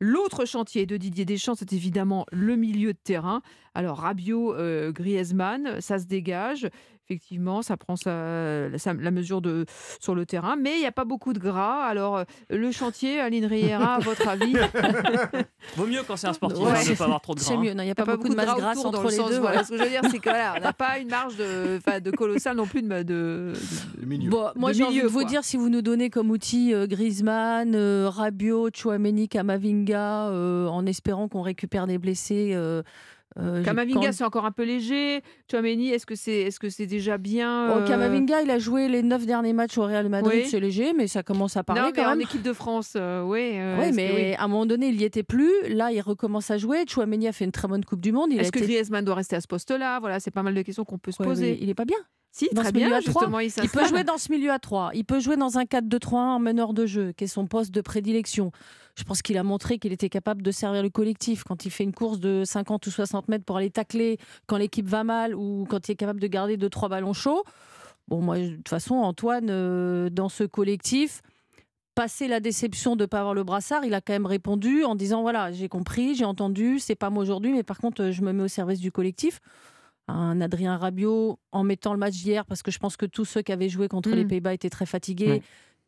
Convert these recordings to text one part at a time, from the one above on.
L'autre chantier de Didier Deschamps, c'est évidemment le milieu de terrain. Alors Rabiot, Griezmann, ça se dégage. Effectivement, ça prend la mesure sur le terrain, mais il n'y a pas beaucoup de gras. Alors, le chantier, Aline Riera, à votre avis? Vaut mieux quand c'est un sportif, Ouais. de ne pas avoir trop de gras. C'est mieux, non, il n'y a pas beaucoup de masse gras grasse autour, dans entre le les sens, deux. voilà. Voilà. Ce que je veux dire, c'est que voilà, on n'a pas une marge de colossale non plus de Le milieu. Bon, moi, de j'ai envie milieu, de vous quoi. dire, si vous nous donnez comme outil Griezmann, Rabiot, Tchouaméni, Camavinga, en espérant qu'on récupère des blessés. Camavinga, c'est encore un peu léger. Tchouaméni, est-ce que c'est déjà bien Camavinga, il a joué les 9 derniers matchs au Real Madrid, Oui. c'est léger, mais ça commence à parler Non, mais quand en même. équipe de France, oui. Oui, mais à un moment donné, il n'y était plus. Là, il recommence à jouer. Tchouaméni a fait une très bonne Coupe du Monde. Est-ce que Griezmann doit rester à ce poste-là? Voilà, c'est pas mal de questions qu'on peut se Ouais, poser. mais il n'est pas bien. Si, dans très ce milieu bien, à trois, justement, il Il s'installe. peut jouer dans ce milieu à 3. Il peut jouer dans un 4-2-3-1 en meneur de jeu, qui est son poste de prédilection. Je pense qu'il a montré qu'il était capable de servir le collectif quand il fait une course de 50 ou 60 mètres pour aller tacler quand l'équipe va mal ou quand il est capable de garder 2-3 ballons chauds. Bon, moi, de toute façon, Antoine, dans ce collectif, passé la déception de ne pas avoir le brassard, il a quand même répondu en disant voilà, j'ai compris, j'ai entendu, c'est pas moi aujourd'hui, mais par contre, je me mets au service du collectif. Un Adrien Rabiot en mettant le match d'hier, parce que je pense que tous ceux qui avaient joué contre les Pays-Bas étaient très fatigués,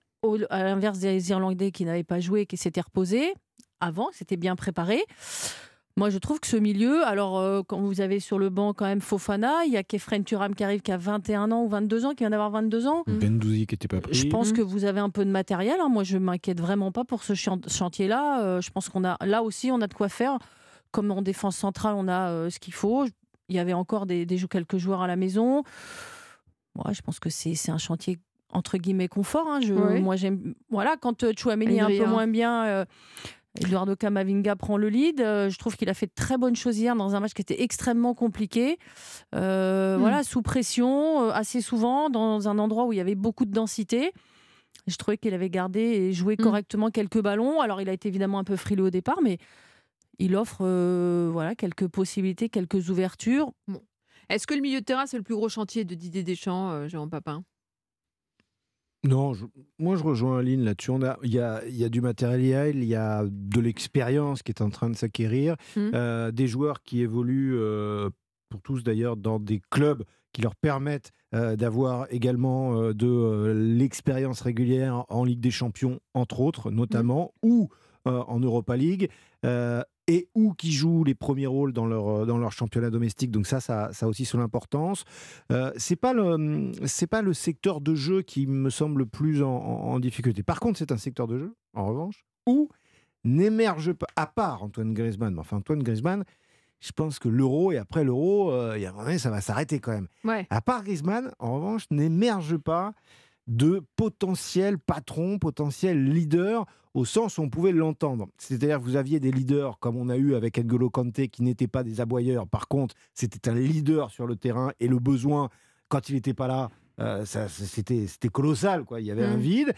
à l'inverse des Irlandais qui n'avaient pas joué, qui s'étaient reposés avant, c'était bien préparé. Moi, je trouve que ce milieu, alors quand vous avez sur le banc quand même Fofana, il y a Kefren Turam qui arrive, qui a 21 ans ou 22 ans, qui vient d'avoir 22 ans. Gendouzi qui n'était pas pris. Je pense que vous avez un peu de matériel. Hein. Moi, je ne m'inquiète vraiment pas pour ce chantier-là. Je pense qu'on a, là aussi, on a de quoi faire. Comme en défense centrale, on a ce qu'il faut. Il y avait encore quelques joueurs à la maison. Ouais, je pense que c'est un chantier entre guillemets confort. Hein. Moi, j'aime. Voilà, quand Tchouaméni est un peu moins bien, Eduardo Camavinga prend le lead. Je trouve qu'il a fait de très bonnes choses hier dans un match qui était extrêmement compliqué. Voilà, sous pression, assez souvent, dans un endroit où il y avait beaucoup de densité. Je trouvais qu'il avait gardé et joué correctement quelques ballons. Alors, il a été évidemment un peu frileux au départ, mais il offre quelques possibilités, quelques ouvertures. Bon. Est-ce que le milieu de terrain, c'est le plus gros chantier de Didier Deschamps, Jérôme Papin? Non, moi je rejoins Aline là-dessus. Il y a du matériel, il y a de l'expérience qui est en train de s'acquérir, des joueurs qui évoluent, pour tous d'ailleurs, dans des clubs qui leur permettent d'avoir également de l'expérience régulière en Ligue des Champions, entre autres, notamment, ou en Europa League. Et ou qui jouent les premiers rôles dans leur championnat domestique. Donc ça a aussi son importance. C'est pas le secteur de jeu qui me semble le plus en difficulté. Par contre, c'est un secteur de jeu, en revanche, où n'émerge pas, à part Antoine Griezmann, mais enfin Antoine Griezmann, je pense que l'Euro, et après l'Euro, ça va s'arrêter quand même. Ouais. À part Griezmann, en revanche, n'émerge pas de potentiel patron, potentiel leader, au sens où on pouvait l'entendre. C'est-à-dire que vous aviez des leaders, comme on a eu avec N'Golo Kanté, qui n'étaient pas des aboyeurs. Par contre, c'était un leader sur le terrain, et le besoin, quand il n'était pas là, c'était colossal, quoi. Il y avait un vide.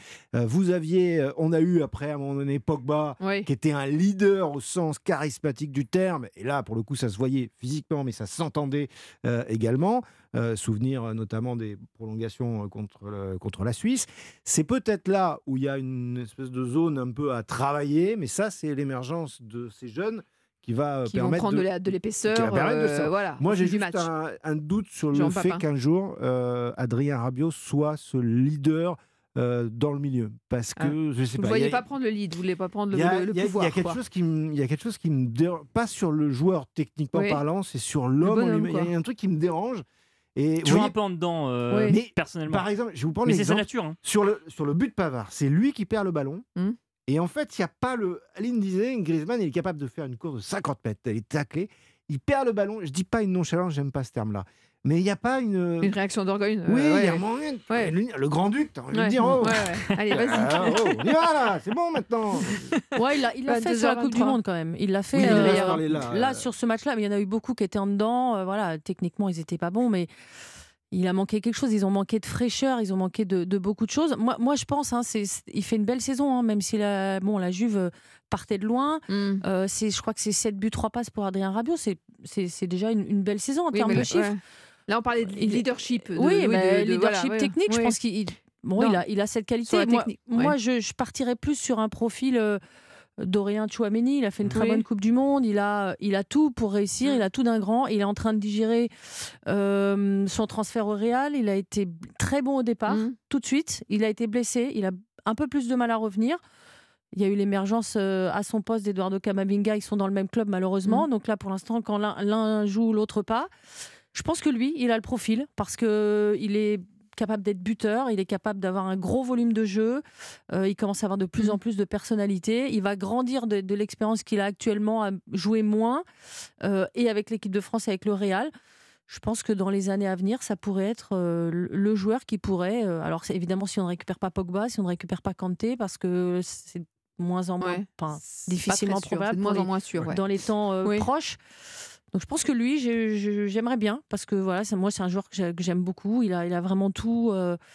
On a eu après, à un moment donné, Pogba, qui était un leader au sens charismatique du terme. Et là, pour le coup, ça se voyait physiquement, mais ça s'entendait également. Souvenir notamment des prolongations contre la Suisse. C'est peut-être là où il y a une espèce de zone un peu à travailler, mais ça, c'est l'émergence de ces jeunes qui va qui vont permettre prendre de l'épaisseur. Voilà. Moi, j'ai juste un doute sur le fait qu'un jour, Adrien Rabiot soit ce leader dans le milieu. Parce que, je sais vous pas. Vous ne voyez pas prendre le lead, vous ne voulez pas prendre le pouvoir. Il y a quelque chose qui me dérange, pas sur le joueur techniquement parlant, c'est sur l'homme en lui-même. Il y a un truc qui me dérange. Et tu vois un peu en dedans, personnellement. Par exemple, je vais vous prendre mais l'exemple. c'est sa nature. Hein. Sur le but de Pavard, c'est lui qui perd le ballon. Et en fait, il n'y a pas le. Aline disait, Griezmann, il est capable de faire une course de 50 mètres, d'aller tacler. Il perd le ballon. Je ne dis pas une nonchalance, j'aime pas ce terme-là. Mais il n'y a pas une réaction d'orgueil. Oui, il y a un moment. Le grand-duc, tu as envie de dire oh. Allez, vas-y. On y va là, c'est bon maintenant. Ouais, il l'a fait sur la Coupe du Monde quand même. Il l'a fait là, sur ce match-là. Mais il y en a eu beaucoup qui étaient en dedans. Voilà, techniquement, ils n'étaient pas bons, mais. Il a manqué quelque chose, ils ont manqué de fraîcheur, ils ont manqué de beaucoup de choses. Moi je pense, il fait une belle saison, même si la Juve partait de loin. Je crois que c'est 7 buts, 3 passes pour Adrien Rabiot. C'est déjà une belle saison en termes de chiffres. Ouais. Là, on parlait de leadership. Leadership technique, je pense qu'il il a cette qualité. Moi, je partirais plus sur un profil Dorian Tchouaméni, il a fait une très bonne Coupe du Monde, il a tout pour réussir, il a tout d'un grand, il est en train de digérer son transfert au Real, il a été très bon au départ, tout de suite, il a été blessé, il a un peu plus de mal à revenir. Il y a eu l'émergence à son poste d'Eduardo Camavinga, ils sont dans le même club malheureusement, donc là pour l'instant quand l'un joue, l'autre pas. Je pense que lui, il a le profil parce qu'il est capable d'être buteur, il est capable d'avoir un gros volume de jeu, il commence à avoir de plus en plus de personnalité, il va grandir de l'expérience qu'il a actuellement à jouer moins, et avec l'équipe de France et avec le Real. Je pense que dans les années à venir, ça pourrait être le joueur qui pourrait... alors évidemment, si on ne récupère pas Pogba, si on ne récupère pas Kanté, parce que c'est moins en moins, difficilement probable, de moins en moins sûr, dans les temps proches. Donc je pense que lui, j'aimerais bien, parce que voilà, moi c'est un joueur que j'aime beaucoup. Il a vraiment tout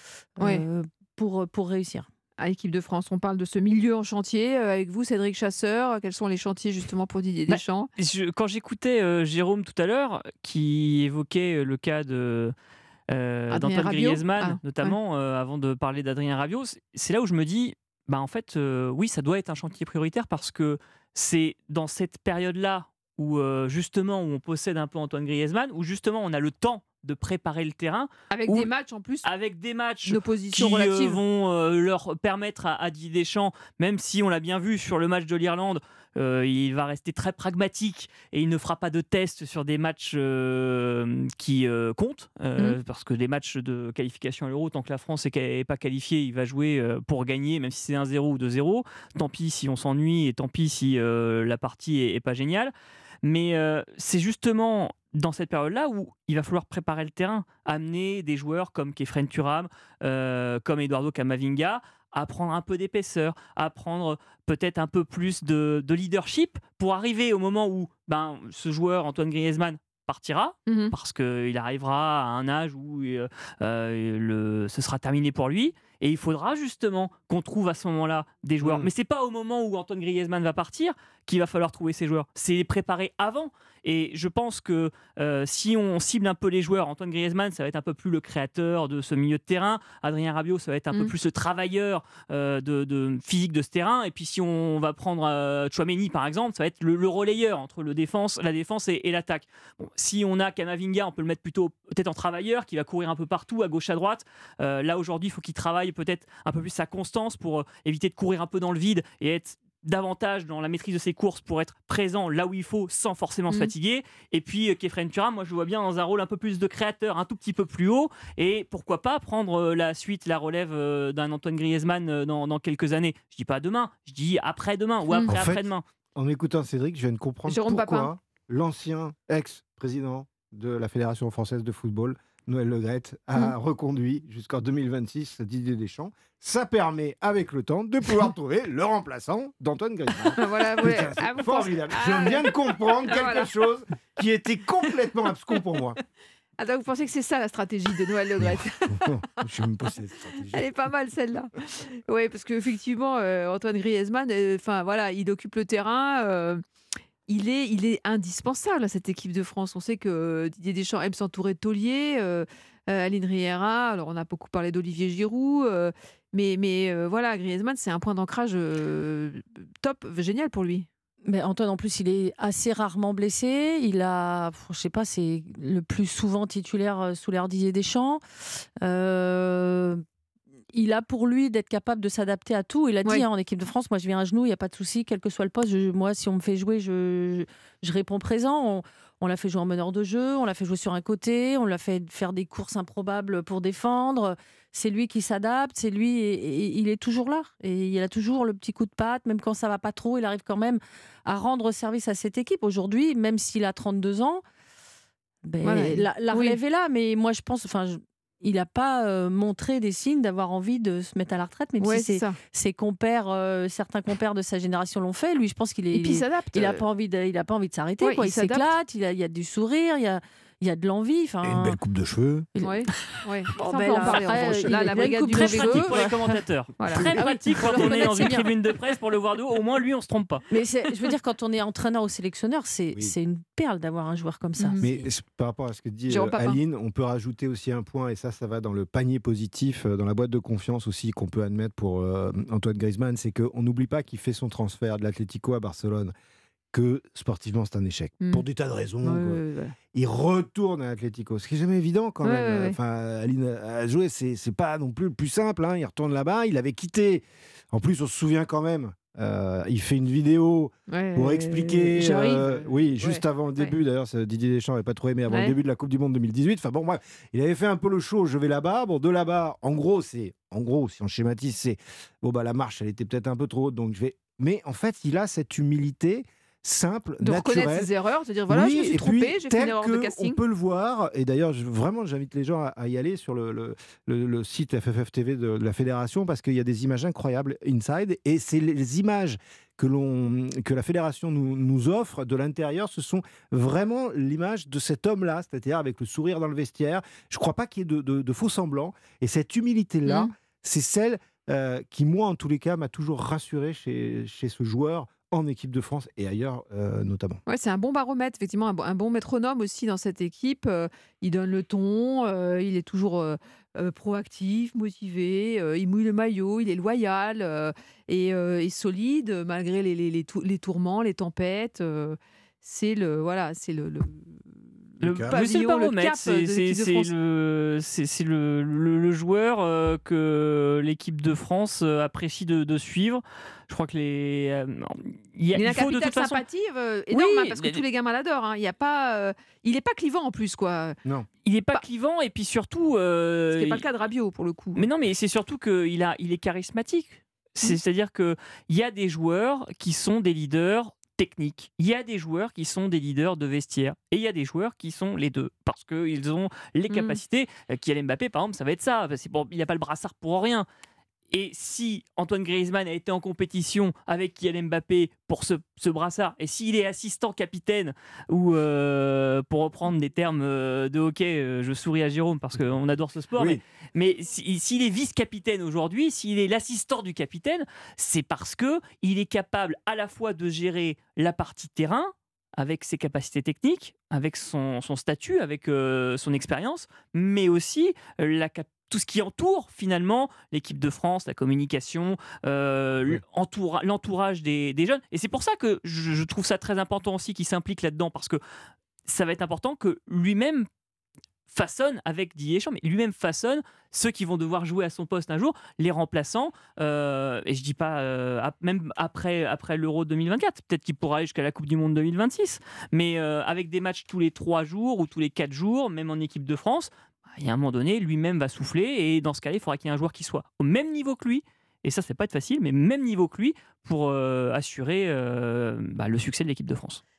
pour réussir. À l'équipe de France, on parle de ce milieu en chantier. Avec vous, Cédric Chasseur, quels sont les chantiers justement pour Didier Deschamps ? Quand j'écoutais Jérôme tout à l'heure, qui évoquait le cas d'Antoine Griezmann, notamment, avant de parler d'Adrien Rabiot, c'est là où je me dis, en fait, oui, ça doit être un chantier prioritaire parce que c'est dans cette période-là où justement où on possède un peu Antoine Griezmann, où justement on a le temps de préparer le terrain. Avec des matchs en plus. Avec des matchs qui vont leur permettre à Didier Deschamps, même si on l'a bien vu sur le match de l'Irlande, il va rester très pragmatique et il ne fera pas de tests sur des matchs qui comptent, parce que les matchs de qualification à l'Euro, tant que la France n'est pas qualifiée, il va jouer pour gagner, même si c'est 1-0 ou 2-0. Tant pis si on s'ennuie et tant pis si la partie n'est pas géniale. Mais c'est justement dans cette période-là où il va falloir préparer le terrain, amener des joueurs comme Kefren Thuram, comme Eduardo Camavinga, à prendre un peu d'épaisseur, à prendre peut-être un peu plus de leadership pour arriver au moment où ce joueur, Antoine Griezmann, partira, parce qu'il arrivera à un âge où ce sera terminé pour lui. Et il faudra justement qu'on trouve à ce moment-là des joueurs. Mais c'est pas au moment où Antoine Griezmann va partir qu'il va falloir trouver ces joueurs. C'est les préparer avant. Et je pense que si on cible un peu les joueurs, Antoine Griezmann, ça va être un peu plus le créateur de ce milieu de terrain. Adrien Rabiot, ça va être un peu plus le travailleur de physique de ce terrain. Et puis si on va prendre Tchouaméni, par exemple, ça va être le relayeur entre la défense et l'attaque. Bon, si on a Camavinga, on peut le mettre plutôt peut-être en travailleur, qui va courir un peu partout, à gauche, à droite. Là, aujourd'hui, il faut qu'il travaille peut-être un peu plus sa constance pour éviter de courir un peu dans le vide et être davantage dans la maîtrise de ses courses pour être présent là où il faut sans forcément se fatiguer. Et puis Kefren Thuram, moi je le vois bien dans un rôle un peu plus de créateur, un tout petit peu plus haut, et pourquoi pas prendre la relève d'un Antoine Griezmann dans quelques années. Je dis pas demain, je dis après-demain ou après-demain. En écoutant Cédric, je viens de comprendre pourquoi l'ancien ex-président de la Fédération française de football, Noël Le Graët, a reconduit jusqu'en 2026 Didier Deschamps. Ça permet, avec le temps, de pouvoir trouver le remplaçant d'Antoine Griezmann. Voilà, c'est formidable. Je viens de comprendre quelque chose qui était complètement abscon pour moi. Donc vous pensez que c'est ça la stratégie de Noël Le Graët? Je me pose cette stratégie. Elle est pas mal celle-là. Oui, parce qu'effectivement, Antoine Griezmann, il occupe le terrain. Il est indispensable à cette équipe de France. On sait que Didier Deschamps aime s'entourer de tauliers. Aline Riera, alors on a beaucoup parlé d'Olivier Giroud, mais Griezmann, c'est un point d'ancrage top, génial pour lui. Mais Antoine, en plus, il est assez rarement blessé. C'est le plus souvent titulaire sous l'ère Didier Deschamps. Il a pour lui d'être capable de s'adapter à tout. Il a dit en équipe de France, moi je viens à genoux, il n'y a pas de souci, quel que soit le poste. Moi, si on me fait jouer, je réponds présent. On l'a fait jouer en meneur de jeu, on l'a fait jouer sur un côté, on l'a fait faire des courses improbables pour défendre. C'est lui qui s'adapte, c'est lui, et il est toujours là. Et il a toujours le petit coup de patte, même quand ça ne va pas trop, il arrive quand même à rendre service à cette équipe. Aujourd'hui, même s'il a 32 ans, la relève est là. Mais moi, je pense... il n'a pas montré des signes d'avoir envie de se mettre à la retraite, même si ses compères, certains compères de sa génération l'ont fait. Lui, je pense qu'il est. Et puis il s'adapte. Il n'a pas envie de s'arrêter. Il s'éclate. Il y a du sourire. Il il y a de l'envie. Et une belle coupe de cheveux. Oui, ouais. Bon, ça, on ben peut en là, parler. En après, revanche. il Là, a la bien brigade une du coupe Très de mauvais pratique goût. pour les commentateurs. Voilà. Très Ah oui, pratique faut quand le on est reconnaître, dans c'est une bien. tribune de presse pour le voir de haut. Au moins, lui, on se trompe pas. Mais je veux dire, quand on est entraîneur ou sélectionneur, c'est une perle d'avoir un joueur comme ça. Mhm. Mais par rapport à ce que dit Jérôme Papin. Aline, on peut rajouter aussi un point, et ça va dans le panier positif, dans la boîte de confiance aussi qu'on peut admettre pour Antoine Griezmann, c'est qu'on n'oublie pas qu'il fait son transfert de l'Atlético à Barcelone, que sportivement c'est un échec, pour des tas de raisons. Ouais. Il retourne à l'Atlético, ce qui est jamais évident quand même. Ouais. Enfin, Aline a joué, c'est pas non plus le plus simple. Hein. Il retourne là-bas, il avait quitté. En plus, on se souvient quand même. Il fait une vidéo pour expliquer. J'arrive. Oui, juste avant le début. D'ailleurs, Didier Deschamps n'avait pas trop aimé avant le début de la Coupe du Monde 2018. Enfin bon, bref, il avait fait un peu le show. Je vais là-bas. Bon, de là-bas, en gros, si on schématise, c'est bon la marche, elle était peut-être un peu trop haute, donc je vais. Mais en fait, il a cette humilité simple, De naturelle. reconnaître ses erreurs, de dire voilà, Oui, je me suis et trompé, puis, j'ai fait une tel erreur de que casting. On peut le voir, et d'ailleurs, vraiment, j'invite les gens à y aller sur le site FFF TV de la fédération, parce qu'il y a des images incroyables inside, et c'est les images que la fédération nous offre de l'intérieur, ce sont vraiment l'image de cet homme-là, c'est-à-dire avec le sourire dans le vestiaire. Je ne crois pas qu'il y ait de faux semblants, et cette humilité-là, c'est celle qui, moi, en tous les cas, m'a toujours rassuré chez ce joueur, en équipe de France et ailleurs notamment. Ouais, c'est un bon baromètre, effectivement, un bon métronome aussi dans cette équipe. Il donne le ton, il est toujours proactif, motivé, il mouille le maillot, il est loyal et solide malgré les tourments, les tempêtes. C'est le Mais c'est le pavillon, le baromètre, cap de l'équipe de France. c'est le joueur que l'équipe de France apprécie de suivre. Je crois que Il a un faut de capital toute façon. sympathie énorme, Oui, parce que tous les gamins l'adorent. Hein. Il n'est pas clivant en plus, quoi. Non. Il n'est pas clivant et puis surtout. Ce qui n'est pas le cas de Rabiot pour le coup. Mais non, mais c'est surtout qu'il est charismatique. C'est-à-dire qu'il y a des joueurs qui sont des leaders techniques. Il y a des joueurs qui sont des leaders de vestiaire. Et il y a des joueurs qui sont les deux. Parce qu'ils ont les capacités. Kylian Mbappé, par exemple, ça va être ça. Il n'y a pas le brassard pour rien. Et si Antoine Griezmann a été en compétition avec Kylian Mbappé pour ce brassard, et s'il est assistant capitaine, ou pour reprendre des termes de hockey, je souris à Jérôme parce qu'on adore ce sport, Oui. mais s'il est vice-capitaine aujourd'hui, s'il est l'assistant du capitaine, c'est parce qu'il est capable à la fois de gérer la partie terrain, avec ses capacités techniques, avec son statut, avec son expérience, mais aussi tout ce qui entoure finalement l'équipe de France, la communication, l'entourage des jeunes. Et c'est pour ça que je trouve ça très important aussi qu'il s'implique là-dedans, parce que ça va être important que lui-même façonne, avec Didier Deschamps, mais lui-même façonne ceux qui vont devoir jouer à son poste un jour, les remplaçants, et je dis pas même après l'Euro 2024, peut-être qu'il pourra aller jusqu'à la Coupe du Monde 2026, mais avec des matchs tous les 3 jours ou tous les 4 jours, même en équipe de France, il y a un moment donné, lui-même va souffler, et dans ce cas-là, il faudra qu'il y ait un joueur qui soit au même niveau que lui, et ça, c'est pas être facile, mais même niveau que lui, pour assurer le succès de l'équipe de France.